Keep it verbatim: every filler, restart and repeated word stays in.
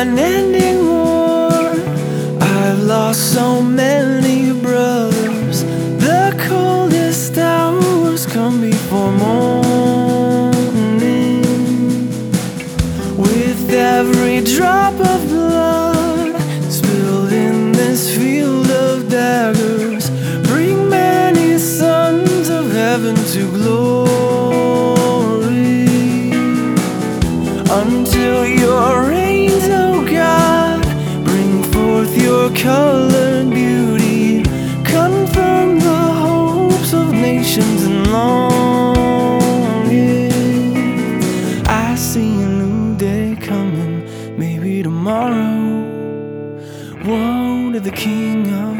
unending war. I've lost so many brothers. The coldest hours come before morning. With every drop of blood spilled in this field of daggers, bring many sons of heaven to glory. Until your reigns, oh God, bring forth your colored beauty. Confirm the hopes of nations and longing. I see a new day coming, maybe tomorrow. Woe to the King of